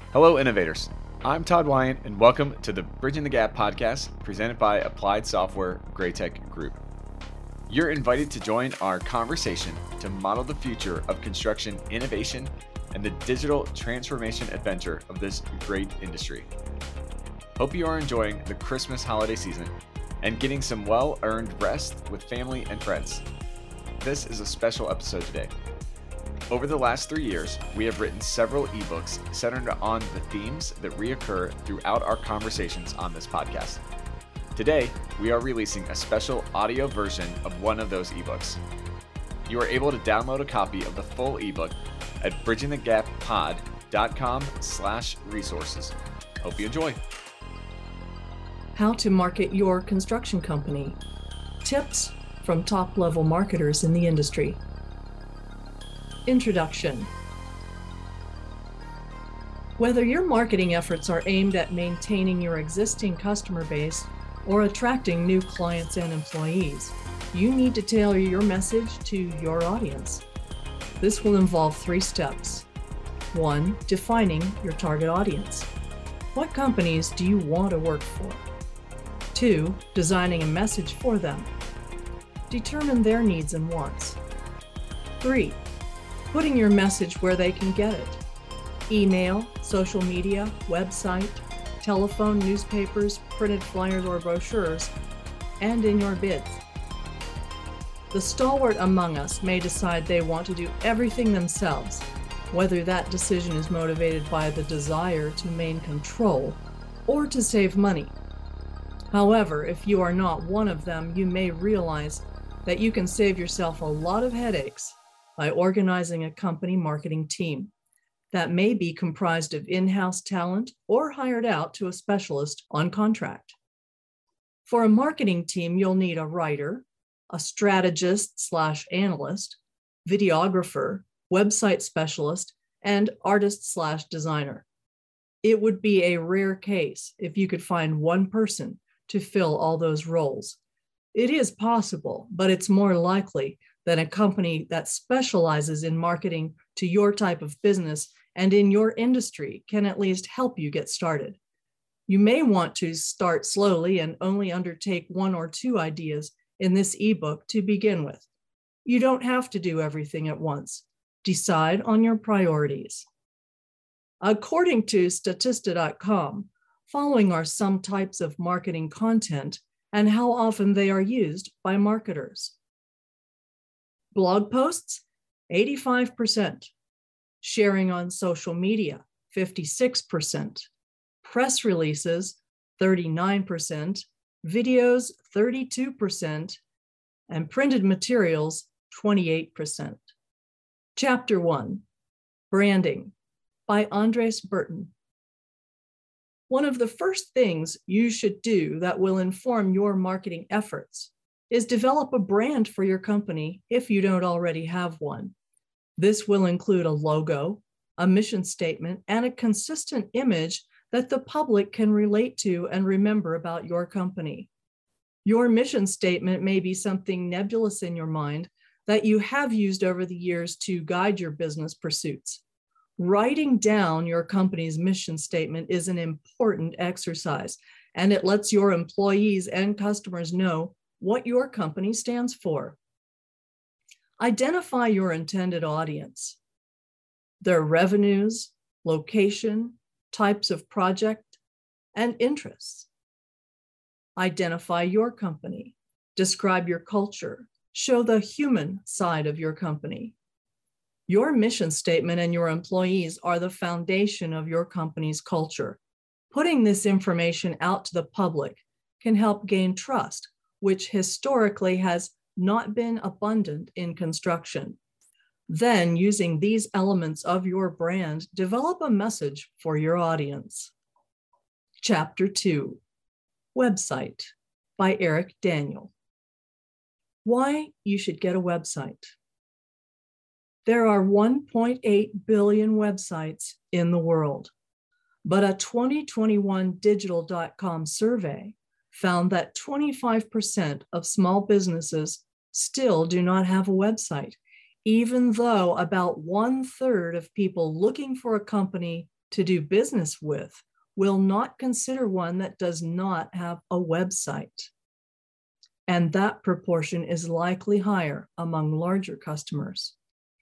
Hello, innovators. I'm Todd Wyant, and welcome to the Bridging the Gap podcast presented by Applied Software Graitec Group. You're invited to join our conversation to model the future of construction innovation and the digital transformation adventure of this great industry. Hope you are enjoying the Christmas holiday season and getting some well-earned rest with family and friends. This is a special episode today. Over the last 3 years, we have written several ebooks centered on the themes that reoccur throughout our conversations on this podcast. Today, we are releasing a special audio version of one of those ebooks. You are able to download a copy of the full ebook at bridgingthegappod.com/resources. Hope you enjoy. How to market your construction company. Tips from top-level marketers in the industry. Introduction. Whether your marketing efforts are aimed at maintaining your existing customer base or attracting new clients and employees, you need to tailor your message to your audience. This will involve 3 steps. 1. Defining your target audience. What companies do you want to work for? 2. Designing a message for them. Determine their needs and wants. 3. Putting your message where they can get it. Email, social media, website, telephone, newspapers, printed flyers or brochures, and in your bids. The stalwart among us may decide they want to do everything themselves, whether that decision is motivated by the desire to maintain control or to save money. However, if you are not one of them, you may realize that you can save yourself a lot of headaches by organizing a company marketing team that may be comprised of in-house talent or hired out to a specialist on contract. For a marketing team, you'll need a writer, a strategist/analyst, videographer, website specialist, and artist/designer. It would be a rare case if you could find one person to fill all those roles. It is possible, but it's more likely than a company that specializes in marketing to your type of business and in your industry can at least help you get started. You may want to start slowly and only undertake 1 or 2 ideas in this ebook to begin with. You don't have to do everything at once. Decide on your priorities. According to Statista.com, following are some types of marketing content and how often they are used by marketers. Blog posts, 85%. Sharing on social media, 56%. Press releases, 39%. Videos, 32%. And printed materials, 28%. Chapter 1, Branding, by Andres Burton. One of the first things you should do that will inform your marketing efforts is develop a brand for your company if you don't already have one. This will include a logo, a mission statement, and a consistent image that the public can relate to and remember about your company. Your mission statement may be something nebulous in your mind that you have used over the years to guide your business pursuits. Writing down your company's mission statement is an important exercise, and it lets your employees and customers know what your company stands for. Identify your intended audience, their revenues, location, types of project, and interests. Identify your company, describe your culture, show the human side of your company. Your mission statement and your employees are the foundation of your company's culture. Putting this information out to the public can help gain trust, which historically has not been abundant in construction. Then, using these elements of your brand, develop a message for your audience. Chapter 2, Website, by Eric Daniel. Why you should get a website. There are 1.8 billion websites in the world, but a 2021 Digital.com survey found that 25% of small businesses still do not have a website, even though about 1/3 of people looking for a company to do business with will not consider one that does not have a website. And that proportion is likely higher among larger customers.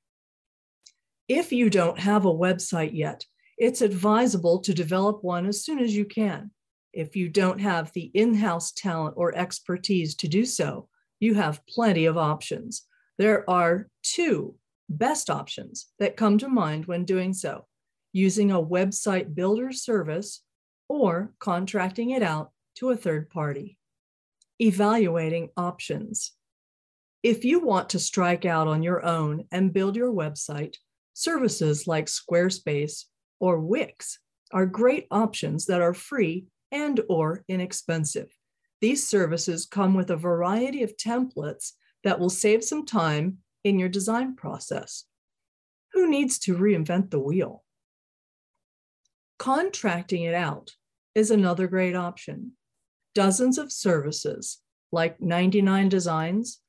If you don't have a website yet, it's advisable to develop one as soon as you can. If you don't have the in-house talent or expertise to do so, you have plenty of options. There are two best options that come to mind when doing so: using a website builder service or contracting it out to a third party. Evaluating options. If you want to strike out on your own and build your website, services like Squarespace or Wix are great options that are free and or inexpensive. These services come with a variety of templates that will save some time in your design process. Who needs to reinvent the wheel? Contracting it out is another great option. Dozens of services like 99 Designs,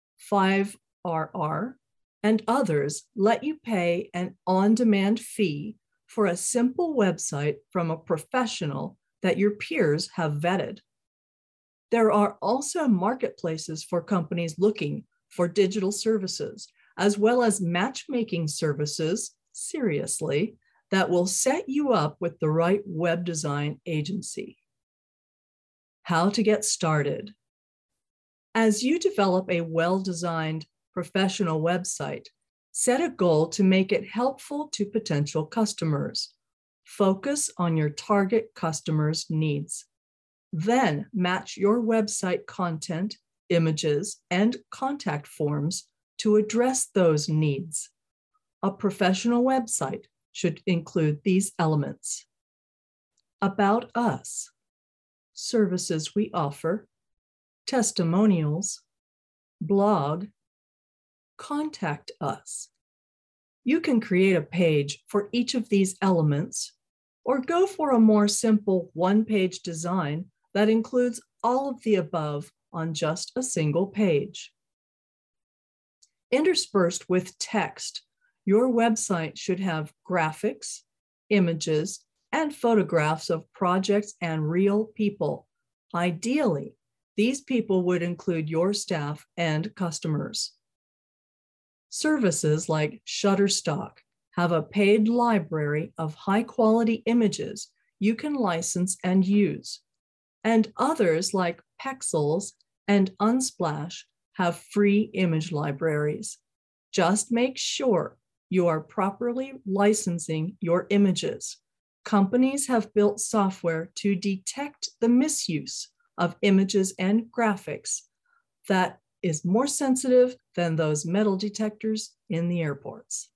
5RR, and others let you pay an on-demand fee for a simple website from a professional that your peers have vetted. There are also marketplaces for companies looking for digital services, as well as matchmaking services, seriously, that will set you up with the right web design agency. How to get started. As you develop a well-designed professional website, set a goal to make it helpful to potential customers. Focus on your target customers' needs. Then match your website content, images, and contact forms to address those needs. A professional website should include these elements: about us, services we offer, testimonials, blog, contact us. You can create a page for each of these elements, or go for a more simple one-page design that includes all of the above on just a single page. Interspersed with text, your website should have graphics, images, and photographs of projects and real people. Ideally, these people would include your staff and customers. Services like Shutterstock have a paid library of high-quality images you can license and use. And others like Pexels and Unsplash have free image libraries. Just make sure you are properly licensing your images. Companies have built software to detect the misuse of images and graphics that is more sensitive than those metal detectors in the airports.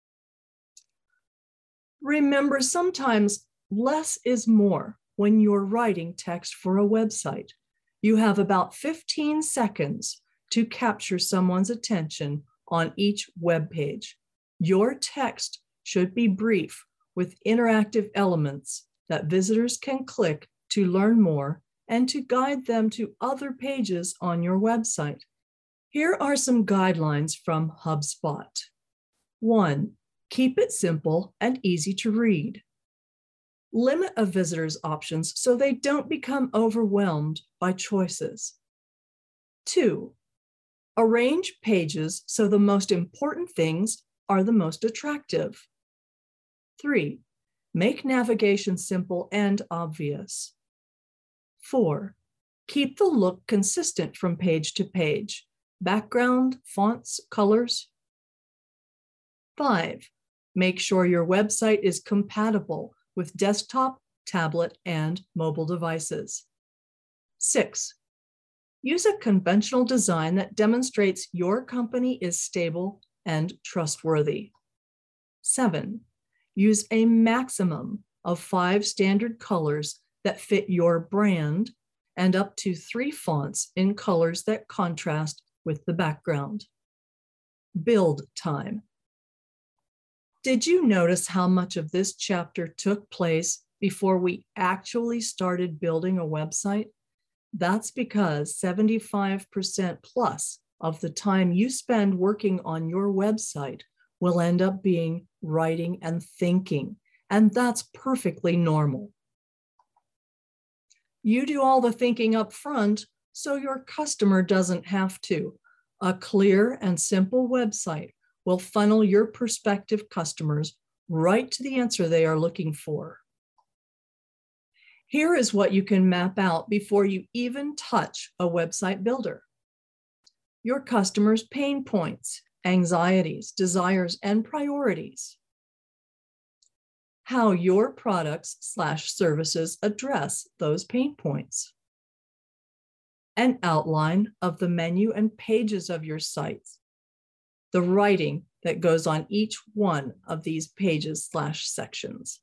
Remember, sometimes less is more when you're writing text for a website. You have about 15 seconds to capture someone's attention on each web page. Your text should be brief with interactive elements that visitors can click to learn more and to guide them to other pages on your website. Here are some guidelines from HubSpot. 1, keep it simple and easy to read. Limit a visitor's options so they don't become overwhelmed by choices. 2, arrange pages so the most important things are the most attractive. 3, make navigation simple and obvious. 4, keep the look consistent from page to page. Background, fonts, colors. 5, make sure your website is compatible with desktop, tablet, and mobile devices. 6, use a conventional design that demonstrates your company is stable and trustworthy. 7, use a maximum of 5 standard colors that fit your brand and up to 3 fonts in colors that contrast with the background. Build time. Did you notice how much of this chapter took place before we actually started building a website? That's because 75% plus of the time you spend working on your website will end up being writing and thinking. and that's perfectly normal. You do all the thinking up front so your customer doesn't have to. A clear and simple website will funnel your prospective customers right to the answer they are looking for. Here is what you can map out before you even touch a website builder. Your customers' pain points, anxieties, desires, and priorities. How your products/services address those pain points. An outline of the menu and pages of your sites. The writing that goes on each one of these pages/sections.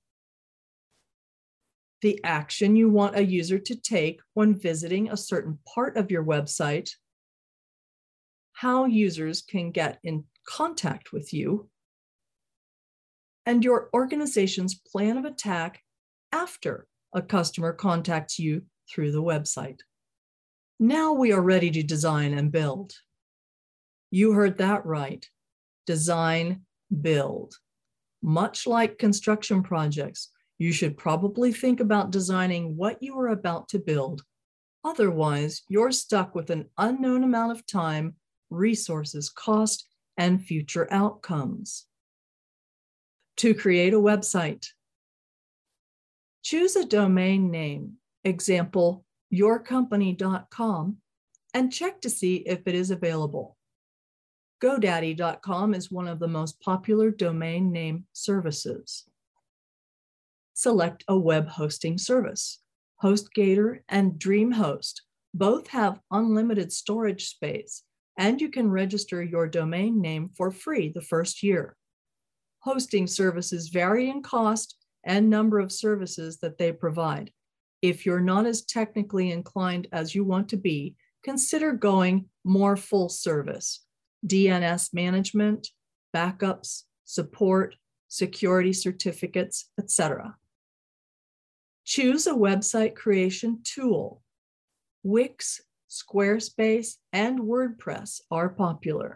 The action you want a user to take when visiting a certain part of your website. How users can get in contact with you. And your organization's plan of attack after a customer contacts you through the website. Now we are ready to design and build. You heard that right. Design, build. Much like construction projects, you should probably think about designing what you are about to build. Otherwise, you're stuck with an unknown amount of time, resources, cost, and future outcomes. To create a website, choose a domain name, example, yourcompany.com, and check to see if it is available. GoDaddy.com is one of the most popular domain name services. Select a web hosting service. HostGator and DreamHost both have unlimited storage space, and you can register your domain name for free the first year. Hosting services vary in cost and number of services that they provide. If you're not as technically inclined as you want to be, consider going more full service. DNS management, backups, support, security certificates, etc. Choose a website creation tool. Wix, Squarespace, and WordPress are popular.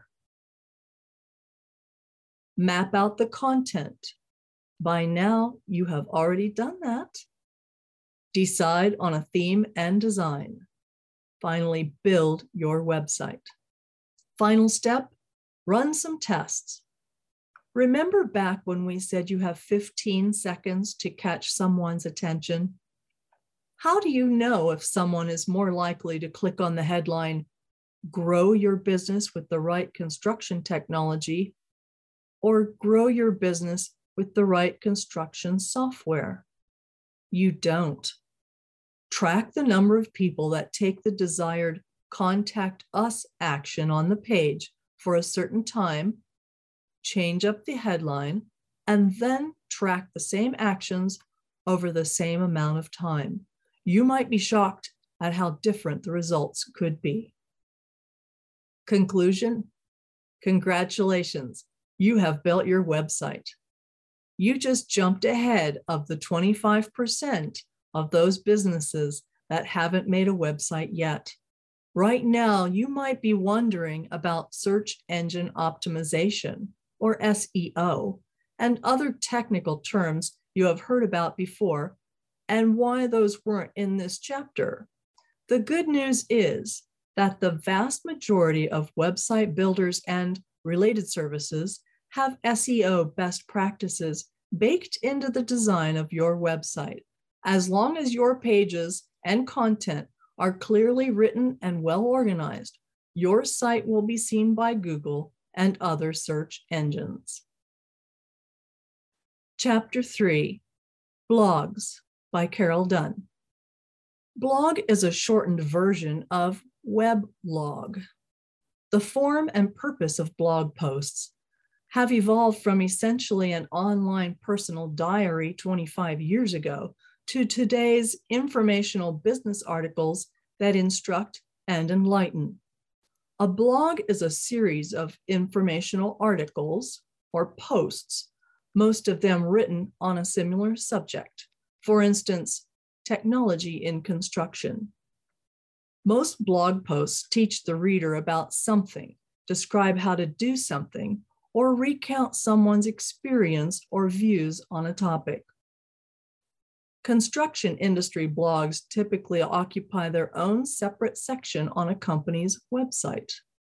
Map out the content. By now, you have already done that. Decide on a theme and design. Finally, build your website. Final step, run some tests. Remember back when we said you have 15 seconds to catch someone's attention? How do you know if someone is more likely to click on the headline, "Grow your business with the right construction technology," or "Grow your business with the right construction software"? You don't. Track the number of people that take the desired "Contact Us" action on the page for a certain time, change up the headline, and then track the same actions over the same amount of time. You might be shocked at how different the results could be. Conclusion: congratulations, you have built your website. You just jumped ahead of the 25% of those businesses that haven't made a website yet. Right now, you might be wondering about search engine optimization, or SEO, and other technical terms you have heard about before, and why those weren't in this chapter. The good news is that the vast majority of website builders and related services have SEO best practices baked into the design of your website. As long as your pages and content are clearly written and well organized, your site will be seen by Google and other search engines. Chapter 3, Blogs by Carol Dunn. Blog is a shortened version of weblog. The form and purpose of blog posts have evolved from essentially an online personal diary 25 years ago to today's informational business articles that instruct and enlighten. A blog is a series of informational articles or posts, most of them written on a similar subject. For instance, technology in construction. Most blog posts teach the reader about something, describe how to do something, or recount someone's experience or views on a topic. Construction industry blogs typically occupy their own separate section on a company's website.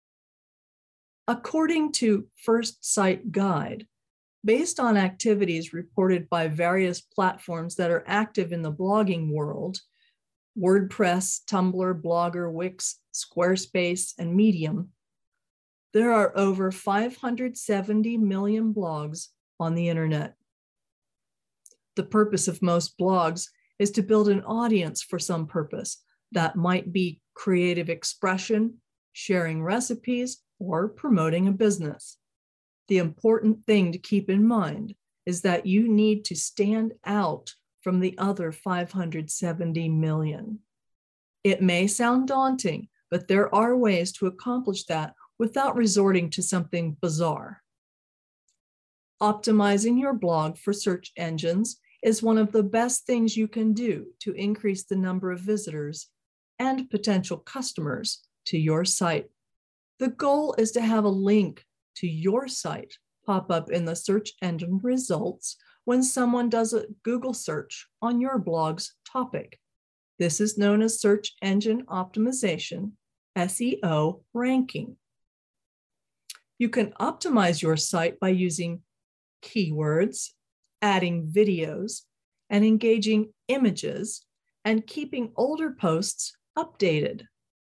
According to First Site Guide, based on activities reported by various platforms that are active in the blogging world, WordPress, Tumblr, Blogger, Wix, Squarespace, and Medium, there are over 570 million blogs on the internet. The purpose of most blogs is to build an audience for some purpose. That might be creative expression, sharing recipes, or promoting a business. The important thing to keep in mind is that you need to stand out from the other 570 million. It may sound daunting, but there are ways to accomplish that without resorting to something bizarre. Optimizing your blog for search engines is one of the best things you can do to increase the number of visitors and potential customers to your site. The goal is to have a link to your site pop up in the search engine results when someone does a Google search on your blog's topic. This is known as search engine optimization, SEO ranking. You can optimize your site by using keywords, adding videos, and engaging images, and keeping older posts updated.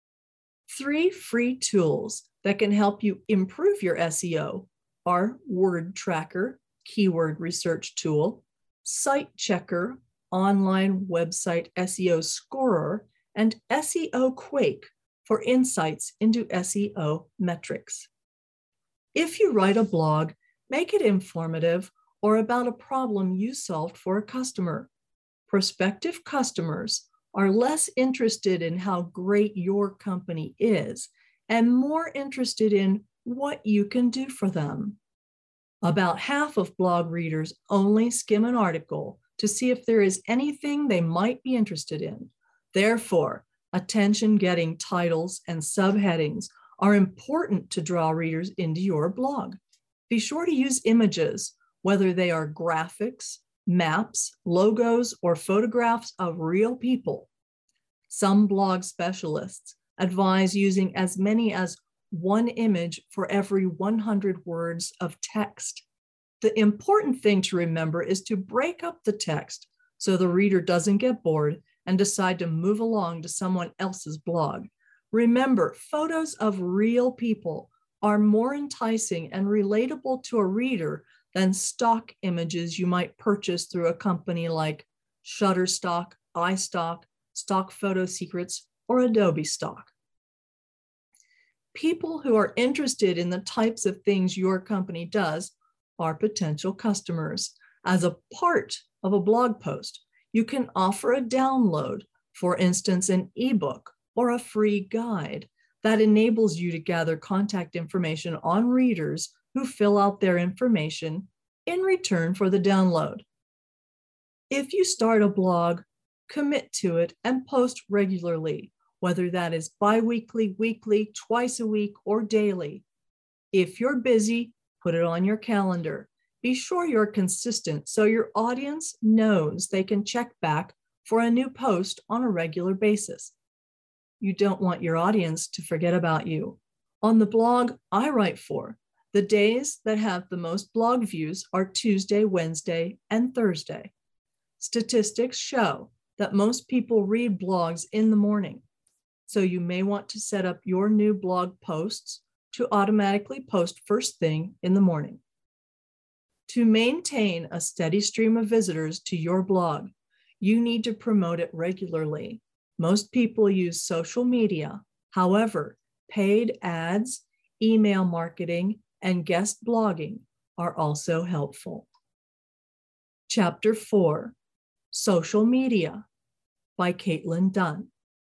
3 free tools that can help you improve your SEO are Word Tracker, keyword research tool, Site Checker, online website SEO scorer, and SEO Quake for insights into SEO metrics. If you write a blog, make it informative or about a problem you solved for a customer. Prospective customers are less interested in how great your company is and more interested in what you can do for them. About half of blog readers only skim an article to see if there is anything they might be interested in. Therefore, attention-getting titles and subheadings are important to draw readers into your blog. Be sure to use images, whether they are graphics, maps, logos, or photographs of real people. Some blog specialists advise using as many as 1 image for every 100 words of text. The important thing to remember is to break up the text so the reader doesn't get bored and decide to move along to someone else's blog. Remember, photos of real people are more enticing and relatable to a reader than stock images you might purchase through a company like Shutterstock, iStock, Stock Photo Secrets, or Adobe Stock. People who are interested in the types of things your company does are potential customers. As a part of a blog post, you can offer a download, for instance, an ebook or a free guide that enables you to gather contact information on readers who fill out their information in return for the download. If you start a blog, commit to it and post regularly, whether that is bi-weekly, weekly, twice a week, or daily. If you're busy, put it on your calendar. Be sure you're consistent so your audience knows they can check back for a new post on a regular basis. You don't want your audience to forget about you. On the blog I write for, the days that have the most blog views are Tuesday, Wednesday, and Thursday. Statistics show that most people read blogs in the morning, so you may want to set up your new blog posts to automatically post first thing in the morning. To maintain a steady stream of visitors to your blog, you need to promote it regularly. Most people use social media. However, paid ads, email marketing, and guest blogging are also helpful. Chapter 4, Social Media by Caitlin Dunn.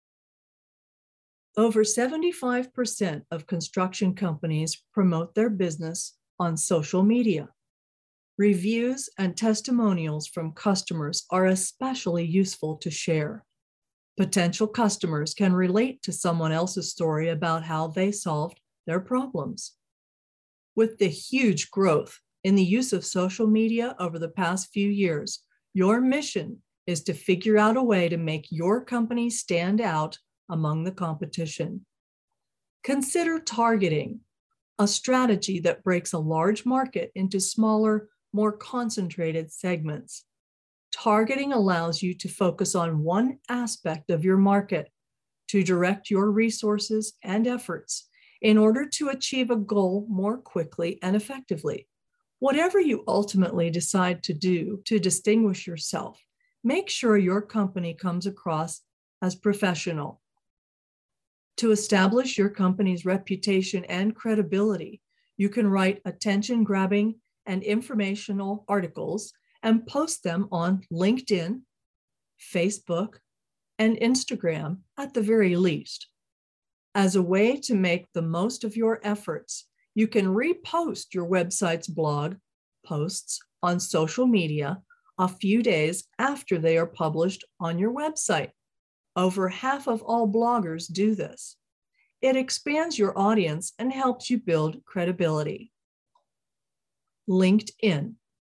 Over 75% of construction companies promote their business on social media. Reviews and testimonials from customers are especially useful to share. Potential customers can relate to someone else's story about how they solved their problems. With the huge growth in the use of social media over the past few years, your mission is to figure out a way to make your company stand out among the competition. Consider targeting, a strategy that breaks a large market into smaller, more concentrated segments. Targeting allows you to focus on one aspect of your market to direct your resources and efforts in order to achieve a goal more quickly and effectively. Whatever you ultimately decide to do to distinguish yourself, make sure your company comes across as professional. To establish your company's reputation and credibility, you can write attention-grabbing and informational articles and post them on LinkedIn, Facebook, and Instagram at the very least. As a way to make the most of your efforts, you can repost your website's blog posts on social media a few days after they are published on your website. Over half of all bloggers do this. It expands your audience and helps you build credibility. LinkedIn.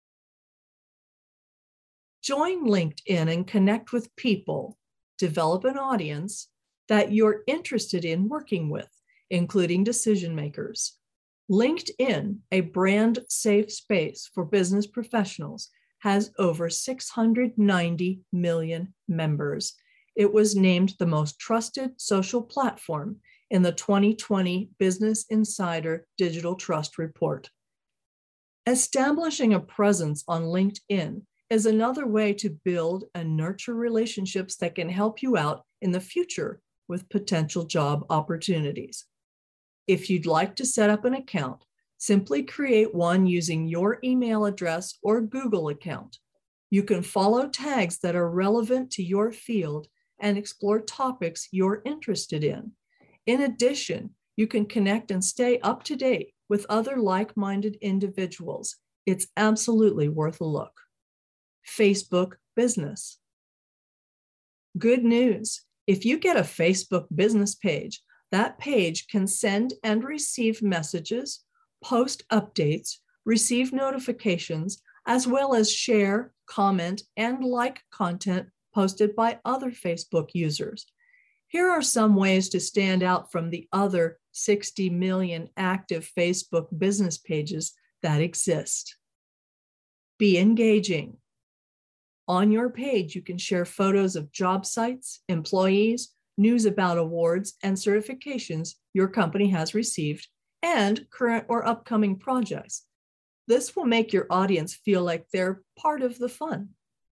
Join LinkedIn and connect with people, develop an audience that you're interested in working with, including decision makers. LinkedIn, a brand-safe space for business professionals, has over 690 million members. It was named the most trusted social platform in the 2020 Business Insider Digital Trust Report. Establishing a presence on LinkedIn is another way to build and nurture relationships that can help you out in the future with potential job opportunities. If you'd like to set up an account, simply create one using your email address or Google account. You can follow tags that are relevant to your field and explore topics you're interested in. In addition, you can connect and stay up to date with other like-minded individuals. It's absolutely worth a look. Facebook Business. Good news. If you get a Facebook business page, that page can send and receive messages, post updates, receive notifications, as well as share, comment, and like content posted by other Facebook users. Here are some ways to stand out from the other 60 million active Facebook business pages that exist. Be engaging. On your page, you can share photos of job sites, employees, news about awards and certifications your company has received, and current or upcoming projects. This will make your audience feel like they're part of the fun.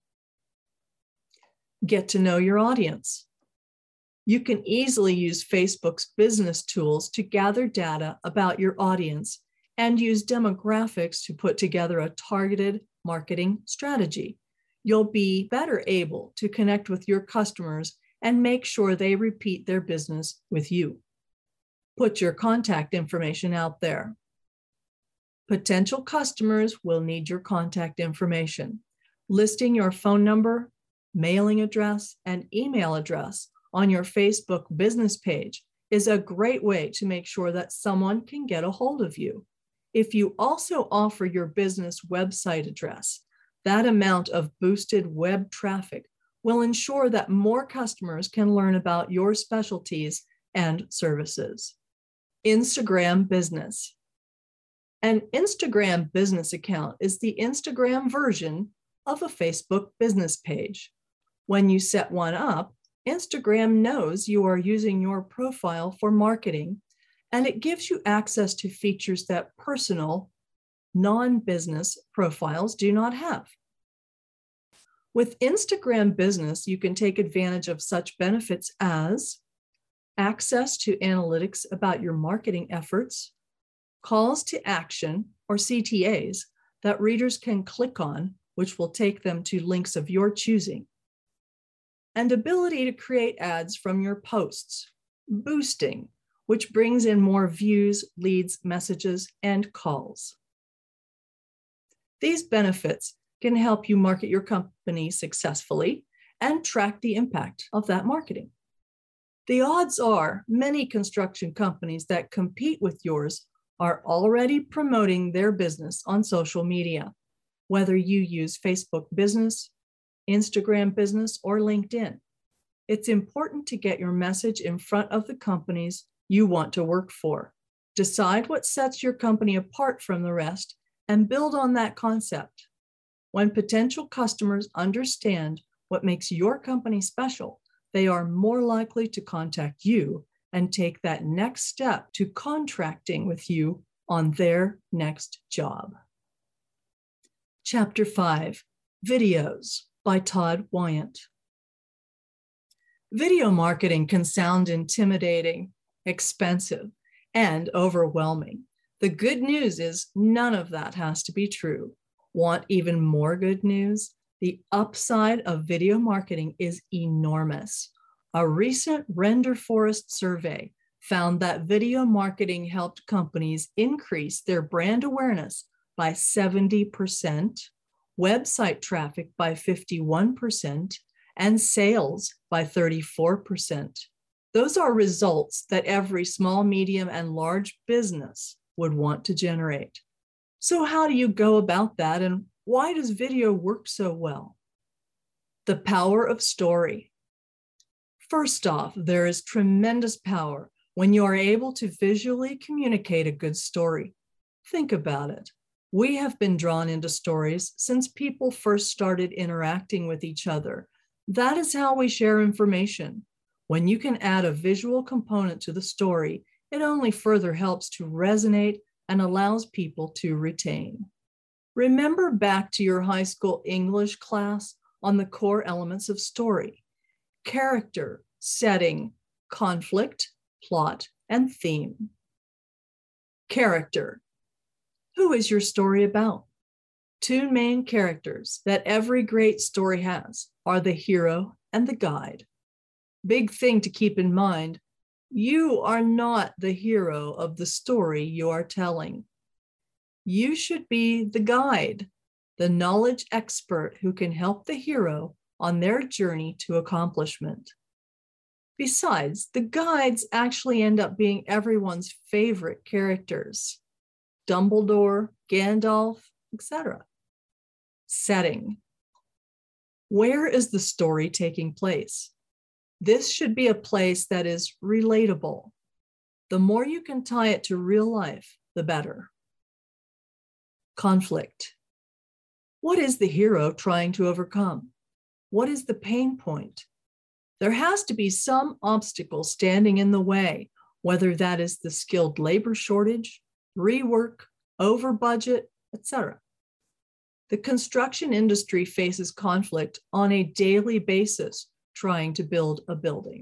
Get to know your audience. You can easily use Facebook's business tools to gather data about your audience and use demographics to put together a targeted marketing strategy. You'll be better able to connect with your customers and make sure they repeat their business with you. Put your contact information out there. Potential customers will need your contact information. Listing your phone number, mailing address, and email address on your Facebook business page is a great way to make sure that someone can get a hold of you. If you also offer your business website address, that amount of boosted web traffic will ensure that more customers can learn about your specialties and services. Instagram Business. An Instagram business account is the Instagram version of a Facebook business page. When you set one up, Instagram knows you are using your profile for marketing, and it gives you access to features that personal, non-business profiles do not have. With Instagram Business, you can take advantage of such benefits as access to analytics about your marketing efforts, calls to action, or CTAs, that readers can click on, which will take them to links of your choosing, and ability to create ads from your posts, boosting, which brings in more views, leads, messages, and calls. These benefits can help you market your company successfully and track the impact of that marketing. The odds are many construction companies that compete with yours are already promoting their business on social media, whether you use Facebook Business, Instagram business, or LinkedIn. It's important to get your message in front of the companies you want to work for. Decide what sets your company apart from the rest and build on that concept. When potential customers understand what makes your company special, they are more likely to contact you and take that next step to contracting with you on their next job. Chapter 5, Videos by Todd Wyant. Video marketing can sound intimidating, expensive, and overwhelming. The good news is none of that has to be true. Want even more good news? The upside of video marketing is enormous. A recent Render Forest survey found that video marketing helped companies increase their brand awareness by 70%, website traffic by 51%, and sales by 34%. Those are results that every small, medium, and large business would want to generate. So how do you go about that, and why does video work so well? The power of story. First off, there is tremendous power when you are able to visually communicate a good story. Think about it. We have been drawn into stories since people first started interacting with each other. That is how we share information. When you can add a visual component to the story, it only further helps to resonate and allows people to retain. Remember back to your high school English class on the core elements of story: character, setting, conflict, plot, and theme. Character. Who is your story about? Two main characters that every great story has are the hero and the guide. Big thing to keep in mind, you are not the hero of the story you are telling. You should be the guide, the knowledge expert who can help the hero on their journey to accomplishment. Besides, the guides actually end up being everyone's favorite characters: Dumbledore, Gandalf, etc. Setting. Where is the story taking place? This should be a place that is relatable. The more you can tie it to real life, the better. Conflict. What is the hero trying to overcome? What is the pain point? There has to be some obstacle standing in the way, whether that is the skilled labor shortage, rework, over budget, etc. The construction industry faces conflict on a daily basis trying to build a building.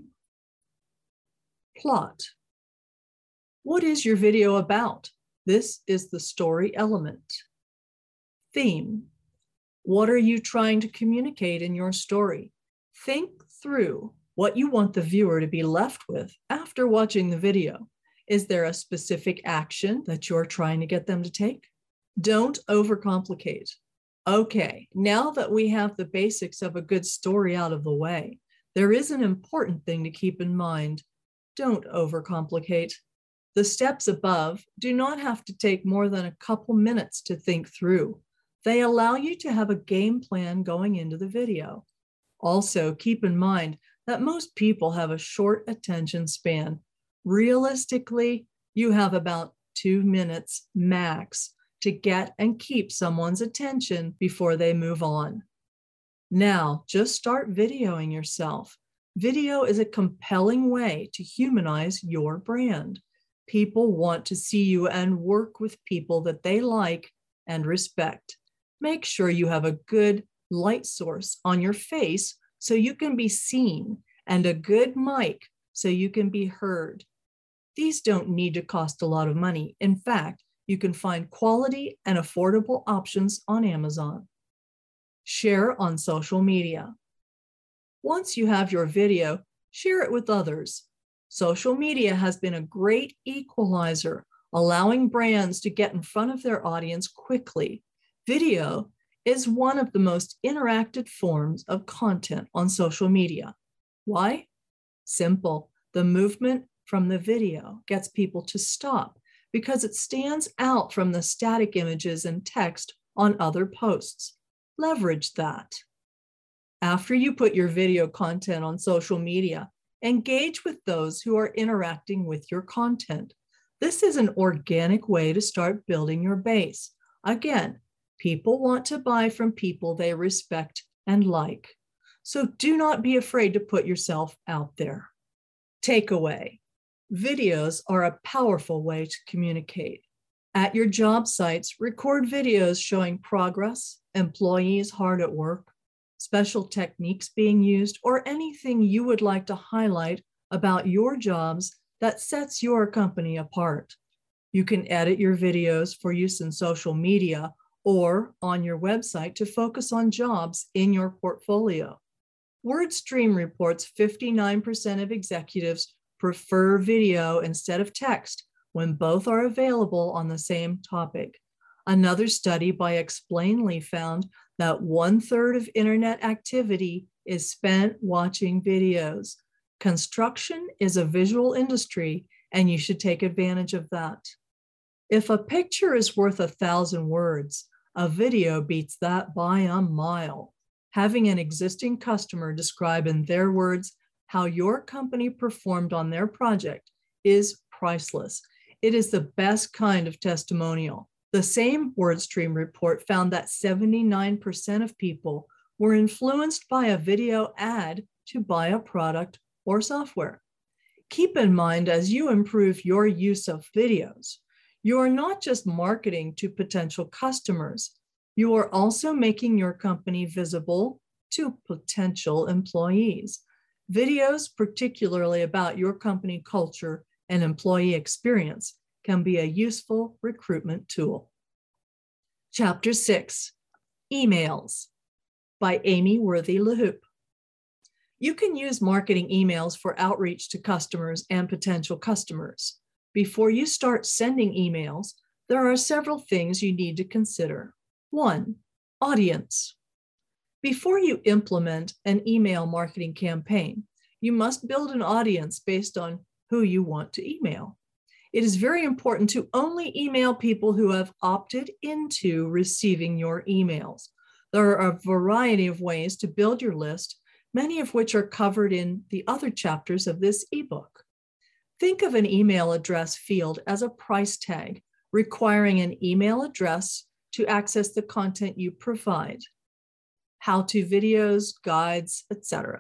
Plot. What is your video about? This is the story element. Theme. What are you trying to communicate in your story? Think through what you want the viewer to be left with after watching the video. Is there a specific action that you're trying to get them to take? Don't overcomplicate. Okay, now that we have the basics of a good story out of the way, there is an important thing to keep in mind. Don't overcomplicate. The steps above do not have to take more than a couple minutes to think through. They allow you to have a game plan going into the video. Also, keep in mind that most people have a short attention span. Realistically, you have about 2 minutes max to get and keep someone's attention before they move on. Now, just start videoing yourself. Video is a compelling way to humanize your brand. People want to see you and work with people that they like and respect. Make sure you have a good light source on your face so you can be seen, and a good mic so you can be heard. These don't need to cost a lot of money. In fact, you can find quality and affordable options on Amazon. Share on social media. Once you have your video, share it with others. Social media has been a great equalizer, allowing brands to get in front of their audience quickly. Video is one of the most interactive forms of content on social media. Why? Simple. The movement from the video gets people to stop because it stands out from the static images and text on other posts. Leverage that. After you put your video content on social media, engage with those who are interacting with your content. This is an organic way to start building your base. Again, people want to buy from people they respect and like. So do not be afraid to put yourself out there. Takeaway: videos are a powerful way to communicate. At your job sites, record videos showing progress, employees hard at work, special techniques being used, or anything you would like to highlight about your jobs that sets your company apart. You can edit your videos for use in social media or on your website to focus on jobs in your portfolio. WordStream reports 59% of executives prefer video instead of text when both are available on the same topic. Another study by Explainly found that 1/3 of internet activity is spent watching videos. Construction is a visual industry, and you should take advantage of that. If a picture is worth 1,000 words, a video beats that by a mile. Having an existing customer describe in their words how your company performed on their project is priceless. It is the best kind of testimonial. The same WordStream report found that 79% of people were influenced by a video ad to buy a product or software. Keep in mind, as you improve your use of videos, you are not just marketing to potential customers, you are also making your company visible to potential employees. Videos, particularly about your company culture and employee experience, can be a useful recruitment tool. Chapter 6, Emails, by Amy Worthy-LaHoop. You can use marketing emails for outreach to customers and potential customers. Before you start sending emails, there are several things you need to consider. 1, audience. Before you implement an email marketing campaign, you must build an audience based on who you want to email. It is very important to only email people who have opted into receiving your emails. There are a variety of ways to build your list, many of which are covered in the other chapters of this ebook. Think of an email address field as a price tag, requiring an email address to access the content you provide, how-to videos, guides, etc.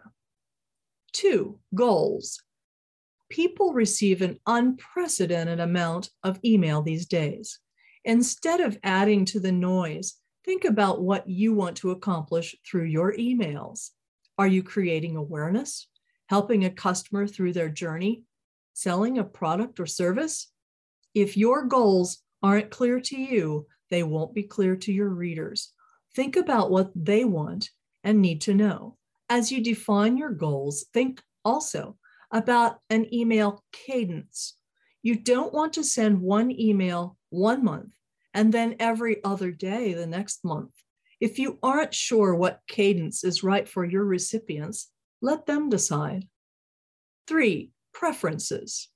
2, goals. People receive an unprecedented amount of email these days. Instead of adding to the noise, think about what you want to accomplish through your emails. Are you creating awareness, helping a customer through their journey, selling a product or service? If your goals aren't clear to you, they won't be clear to your readers. Think about what they want and need to know. As you define your goals, think also about an email cadence. You don't want to send one email one month and then every other day the next month. If you aren't sure what cadence is right for your recipients, let them decide. 3, preferences.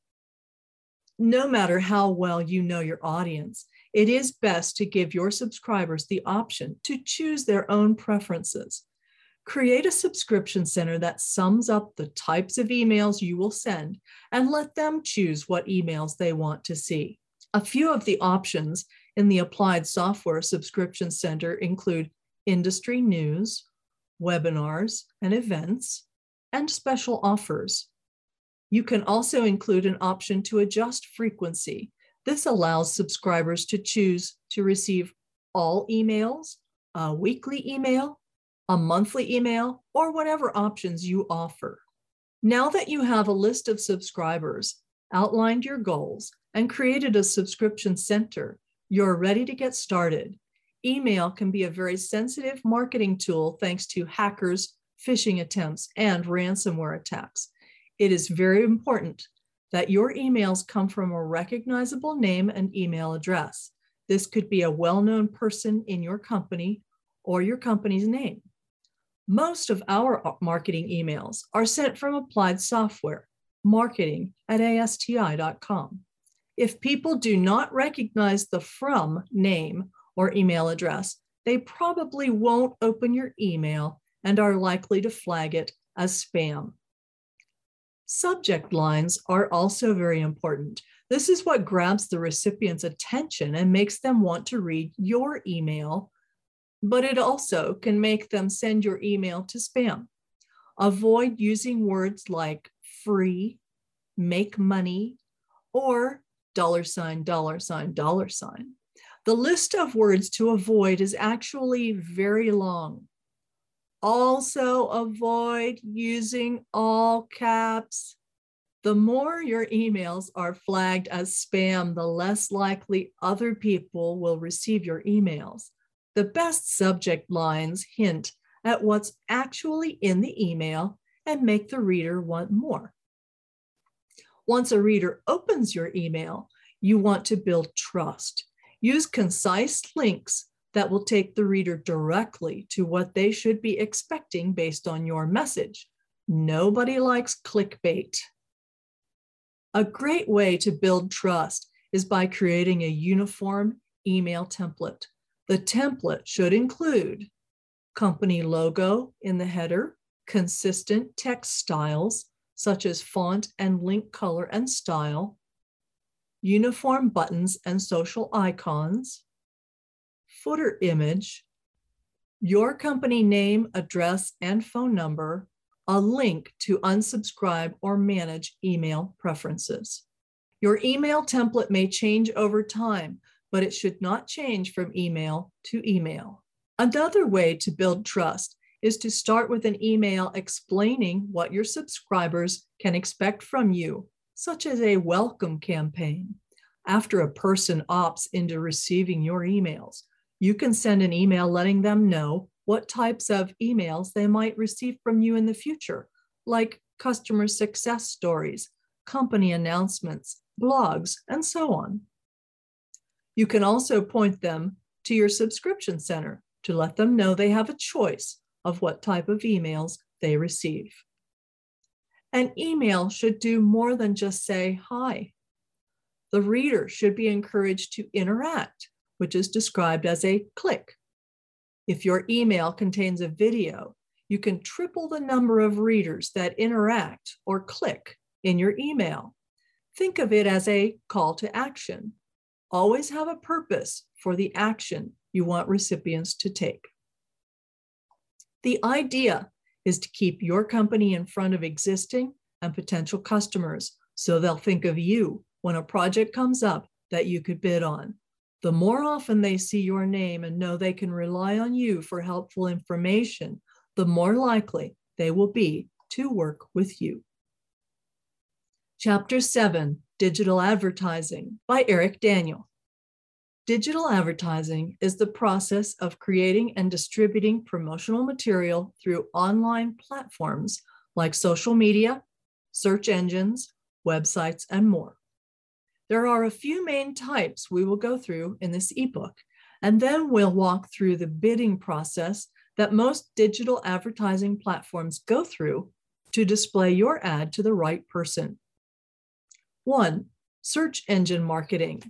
No matter how well you know your audience, it is best to give your subscribers the option to choose their own preferences. Create a subscription center that sums up the types of emails you will send and let them choose what emails they want to see. A few of the options in the Applied Software Subscription Center include industry news, webinars and events, and special offers. You can also include an option to adjust frequency. This allows subscribers to choose to receive all emails, a weekly email, a monthly email, or whatever options you offer. Now that you have a list of subscribers, outlined your goals, and created a subscription center, you're ready to get started. Email can be a very sensitive marketing tool thanks to hackers, phishing attempts, and ransomware attacks. It is very important that your emails come from a recognizable name and email address. This could be a well-known person in your company or your company's name. Most of our marketing emails are sent from Applied Software, marketing@asti.com. If people do not recognize the from name or email address, they probably won't open your email and are likely to flag it as spam. Subject lines are also very important. This is what grabs the recipient's attention and makes them want to read your email, but it also can make them send your email to spam. Avoid using words like free, make money, or $, $. The list of words to avoid is actually very long. Also avoid using all caps. The more your emails are flagged as spam, the less likely other people will receive your emails. The best subject lines hint at what's actually in the email and make the reader want more. Once a reader opens your email, you want to build trust. Use concise links that will take the reader directly to what they should be expecting based on your message. Nobody likes clickbait. A great way to build trust is by creating a uniform email template. The template should include company logo in the header, consistent text styles, such as font and link color and style, uniform buttons and social icons, footer image, your company name, address, and phone number, a link to unsubscribe or manage email preferences. Your email template may change over time, but it should not change from email to email. Another way to build trust is to start with an email explaining what your subscribers can expect from you, such as a welcome campaign. After a person opts into receiving your emails, you can send an email letting them know what types of emails they might receive from you in the future, like customer success stories, company announcements, blogs, and so on. You can also point them to your subscription center to let them know they have a choice of what type of emails they receive. An email should do more than just say hi. The reader should be encouraged to interact, which is described as a click. If your email contains a video, you can triple the number of readers that interact or click in your email. Think of it as a call to action. Always have a purpose for the action you want recipients to take. The idea is to keep your company in front of existing and potential customers so they'll think of you when a project comes up that you could bid on. The more often they see your name and know they can rely on you for helpful information, the more likely they will be to work with you. Chapter 7, Digital Advertising by Eric Daniel. Digital advertising is the process of creating and distributing promotional material through online platforms like social media, search engines, websites, and more. There are a few main types we will go through in this ebook, and then we'll walk through the bidding process that most digital advertising platforms go through to display your ad to the right person. 1. Search engine marketing.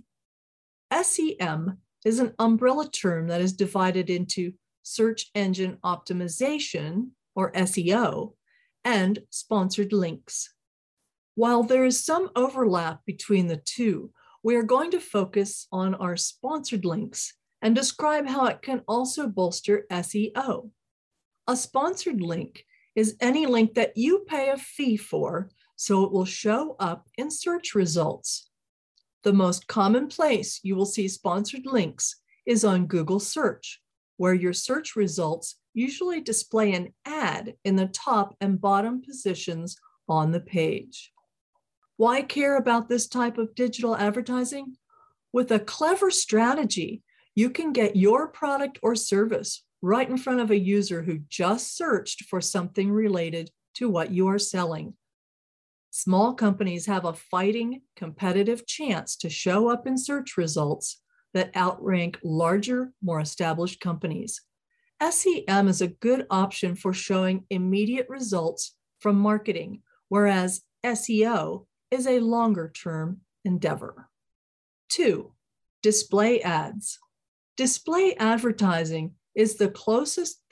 SEM is an umbrella term that is divided into search engine optimization, or SEO, and sponsored links. While there is some overlap between the two, we are going to focus on our sponsored links and describe how it can also bolster SEO. A sponsored link is any link that you pay a fee for, so it will show up in search results. The most common place you will see sponsored links is on Google Search, where your search results usually display an ad in the top and bottom positions on the page. Why care about this type of digital advertising? With a clever strategy, you can get your product or service right in front of a user who just searched for something related to what you are selling. Small companies have a fighting, competitive chance to show up in search results that outrank larger, more established companies. SEM is a good option for showing immediate results from marketing, whereas SEO is a longer-term endeavor. 2. Display ads. Display advertising is the closest thing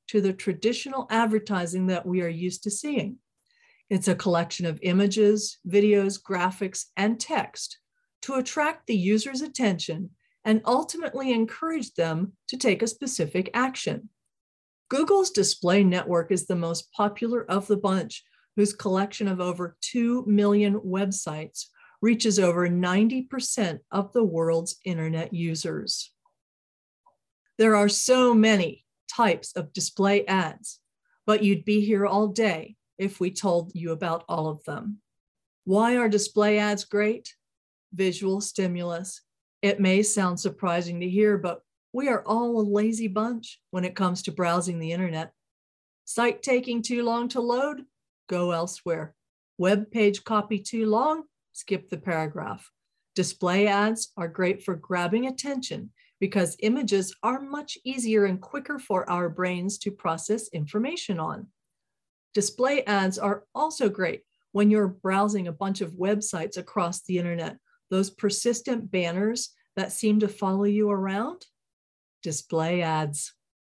to the traditional advertising that we are used to seeing. It's a collection of images, videos, graphics, and text to attract the user's attention and ultimately encourage them to take a specific action. Google's display network is the most popular of the bunch, whose collection of over 2 million websites reaches over 90% of the world's internet users. There are so many types of display ads, but you'd be here all day if we told you about all of them. Why are display ads great? Visual stimulus. It may sound surprising to hear, but we are all a lazy bunch when it comes to browsing the internet. Site taking too long to load? Go elsewhere. Web page copy too long? Skip the paragraph. Display ads are great for grabbing attention because images are much easier and quicker for our brains to process information on. Display ads are also great when you're browsing a bunch of websites across the internet, those persistent banners that seem to follow you around. Display ads.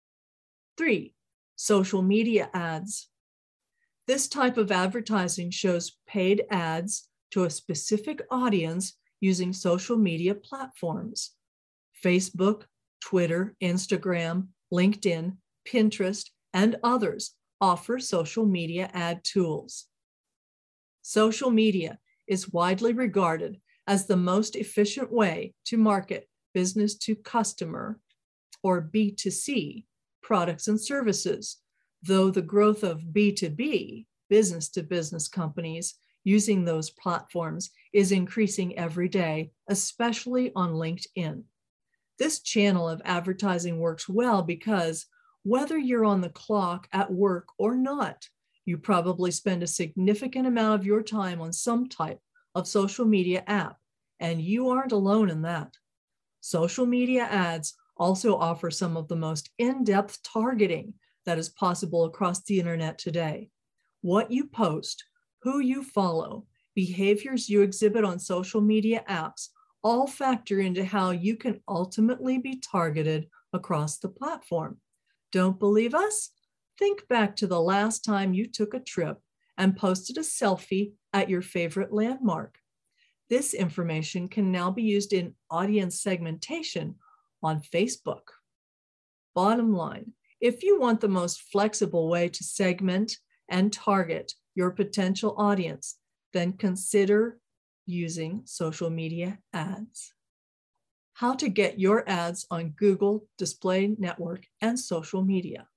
3, social media ads. This type of advertising shows paid ads to a specific audience using social media platforms. Facebook, Twitter, Instagram, LinkedIn, Pinterest, and others offer social media ad tools. Social media is widely regarded as the most efficient way to market business to customer, or B2C, products and services, though the growth of B2B, business to business companies, using those platforms is increasing every day, especially on LinkedIn. This channel of advertising works well because whether you're on the clock at work or not, you probably spend a significant amount of your time on some type of social media app, and you aren't alone in that. Social media ads also offer some of the most in-depth targeting that is possible across the internet today. What you post, who you follow, behaviors you exhibit on social media apps all factor into how you can ultimately be targeted across the platform. Don't believe us? Think back to the last time you took a trip and posted a selfie at your favorite landmark. This information can now be used in audience segmentation on Facebook. Bottom line, if you want the most flexible way to segment and target your potential audience, then consider using social media ads. How to get your ads on Google Display Network and social media.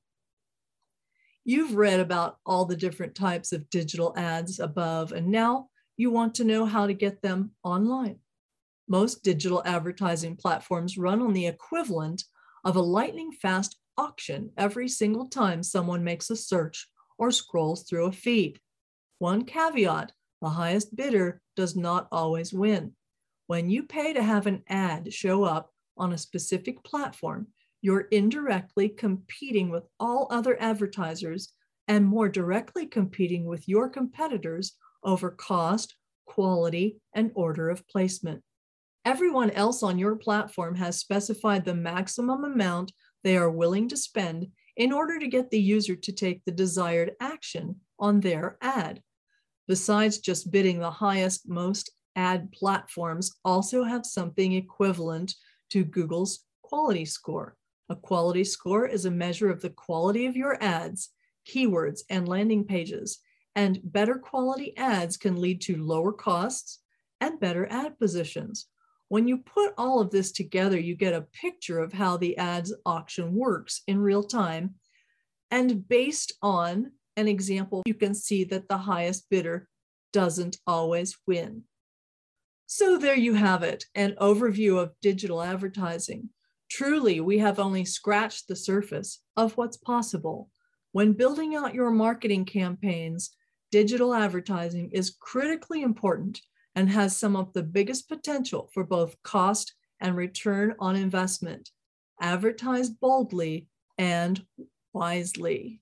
You've read about all the different types of digital ads above, and now you want to know how to get them online. Most digital advertising platforms run on the equivalent of a lightning-fast auction every single time someone makes a search or scrolls through a feed. One caveat, the highest bidder does not always win. When you pay to have an ad show up on a specific platform, you're indirectly competing with all other advertisers and more directly competing with your competitors over cost, quality, and order of placement. Everyone else on your platform has specified the maximum amount they are willing to spend in order to get the user to take the desired action on their ad. Besides just bidding the highest, most ad platforms also have something equivalent to Google's quality score. A quality score is a measure of the quality of your ads, keywords, and landing pages, and better quality ads can lead to lower costs and better ad positions. When you put all of this together, you get a picture of how the ads auction works in real time. And based on an example, you can see that the highest bidder doesn't always win. So there you have it, an overview of digital advertising. Truly, we have only scratched the surface of what's possible. When building out your marketing campaigns, digital advertising is critically important and has some of the biggest potential for both cost and return on investment. Advertise boldly and wisely.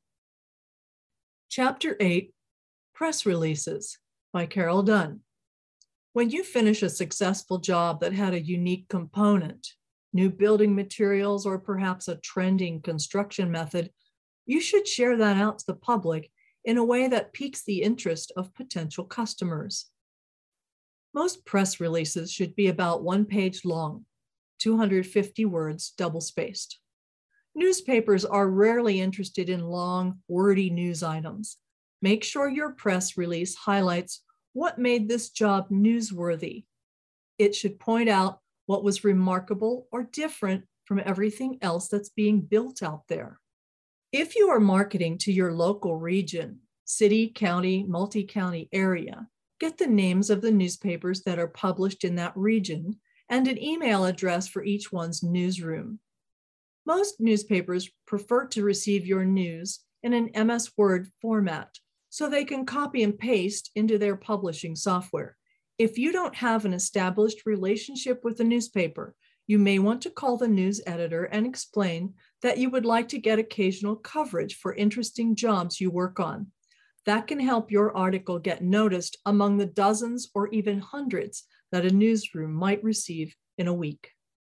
Chapter 8, Press Releases by Carol Dunn. When you finish a successful job that had a unique component, new building materials, or perhaps a trending construction method, You should share that out to the public in a way that piques the interest of potential customers. Most press releases should be about 1 page long, 250 words double-spaced. Newspapers are rarely interested in long, wordy news items. Make sure your press release highlights what made this job newsworthy. It should point out what was remarkable or different from everything else that's being built out there. If you are marketing to your local region, city, county, multi-county area, get the names of the newspapers that are published in that region and an email address for each one's newsroom. Most newspapers prefer to receive your news in an MS Word format so they can copy and paste into their publishing software. If you don't have an established relationship with the newspaper, you may want to call the news editor and explain that you would like to get occasional coverage for interesting jobs you work on. That can help your article get noticed among the dozens or even hundreds that a newsroom might receive in a week.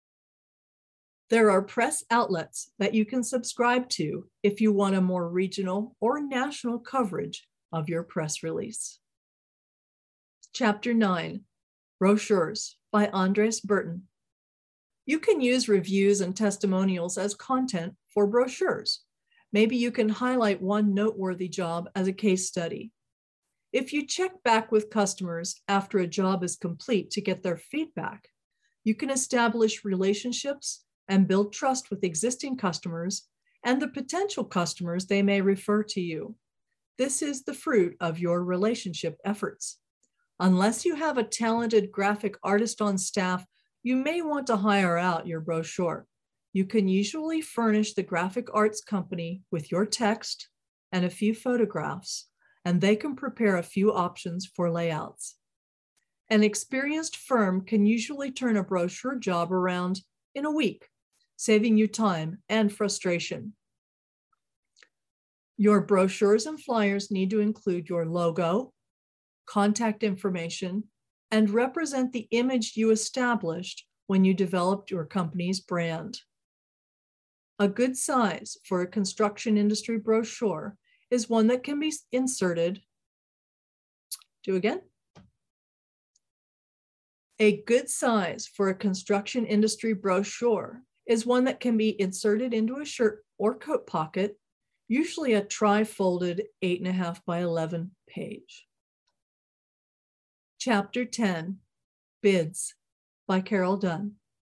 There are press outlets that you can subscribe to if you want a more regional or national coverage of your press release. Chapter 9, Brochures by Andres Burton. You can use reviews and testimonials as content for brochures. Maybe you can highlight one noteworthy job as a case study. If you check back with customers after a job is complete to get their feedback, you can establish relationships and build trust with existing customers and the potential customers they may refer to you. This is the fruit of your relationship efforts. Unless you have a talented graphic artist on staff, you may want to hire out your brochure. You can usually furnish the graphic arts company with your text and a few photographs, and they can prepare a few options for layouts. An experienced firm can usually turn a brochure job around in a week, saving you time and frustration. Your brochures and flyers need to include your logo, contact information, and represent the image you established when you developed your company's brand. A good size for a construction industry brochure is one that can be inserted. A good size for a construction industry brochure is one that can be inserted into a shirt or coat pocket, usually a tri-folded 8.5 by 11 page. Chapter 10, Bids by Carol Dunn.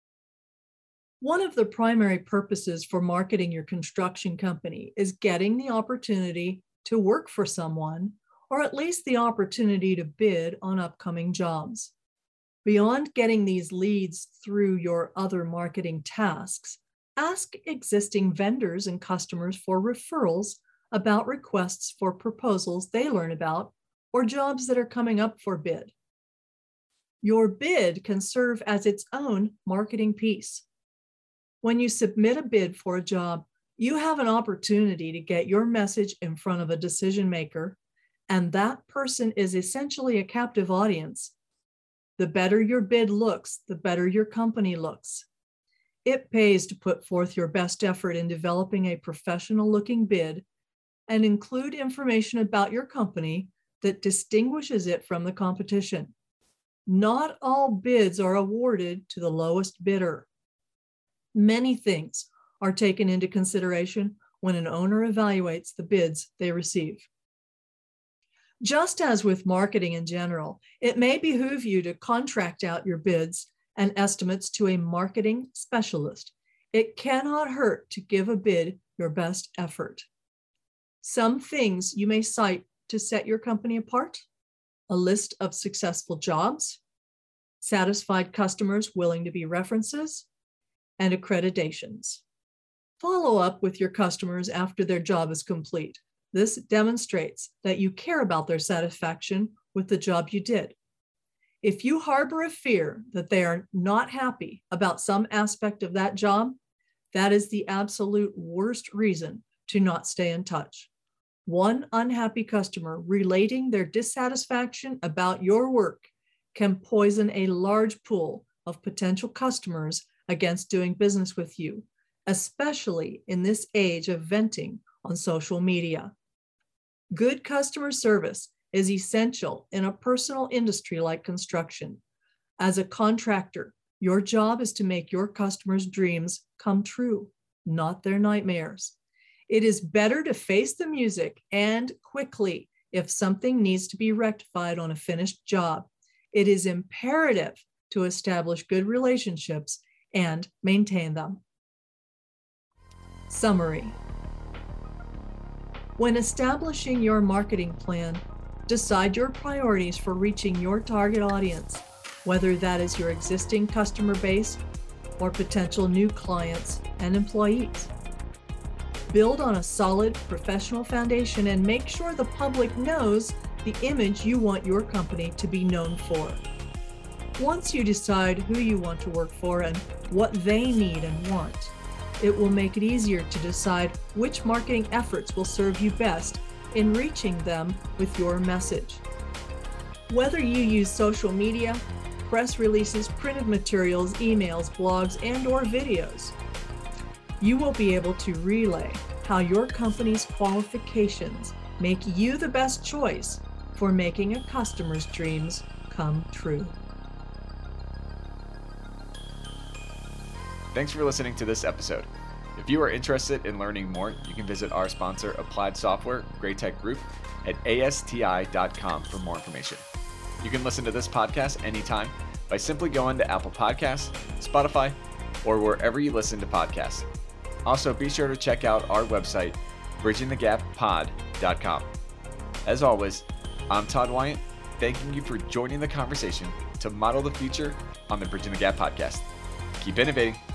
One of the primary purposes for marketing your construction company is getting the opportunity to work for someone, or at least the opportunity to bid on upcoming jobs. Beyond getting these leads through your other marketing tasks, ask existing vendors and customers for referrals about requests for proposals they learn about or jobs that are coming up for bid. Your bid can serve as its own marketing piece. When you submit a bid for a job, you have an opportunity to get your message in front of a decision maker, and that person is essentially a captive audience. The better your bid looks, the better your company looks. It pays to put forth your best effort in developing a professional-looking bid and include information about your company that distinguishes it from the competition. Not all bids are awarded to the lowest bidder. Many things are taken into consideration when an owner evaluates the bids they receive. Just as with marketing in general, it may behoove you to contract out your bids and estimates to a marketing specialist. It cannot hurt to give a bid your best effort. Some things you may cite to set your company apart: a list of successful jobs, satisfied customers willing to be references, and accreditations. Follow up with your customers after their job is complete. This demonstrates that you care about their satisfaction with the job you did. If you harbor a fear that they are not happy about some aspect of that job, that is the absolute worst reason to not stay in touch. One unhappy customer relating their dissatisfaction about your work can poison a large pool of potential customers against doing business with you, especially in this age of venting on social media. Good customer service is essential in a personal industry like construction. As a contractor, your job is to make your customers' dreams come true, not their nightmares. It is better to face the music and quickly if something needs to be rectified on a finished job. It is imperative to establish good relationships and maintain them. Summary. When establishing your marketing plan, decide your priorities for reaching your target audience, whether that is your existing customer base or potential new clients and employees. Build on a solid professional foundation and make sure the public knows the image you want your company to be known for. Once you decide who you want to work for and what they need and want, it will make it easier to decide which marketing efforts will serve you best in reaching them with your message. Whether you use social media, press releases, printed materials, emails, blogs, and/or videos, you will be able to relay how your company's qualifications make you the best choice for making a customer's dreams come true. Thanks for listening to this episode. If you are interested in learning more, you can visit our sponsor, Applied Software Greatech Group, at asti.com for more information. You can listen to this podcast anytime by simply going to Apple Podcasts, Spotify, or wherever you listen to podcasts. Also, be sure to check out our website, bridgingthegappod.com. As always, I'm Todd Wyant, thanking you for joining the conversation to model the future on the Bridging the Gap podcast. Keep innovating.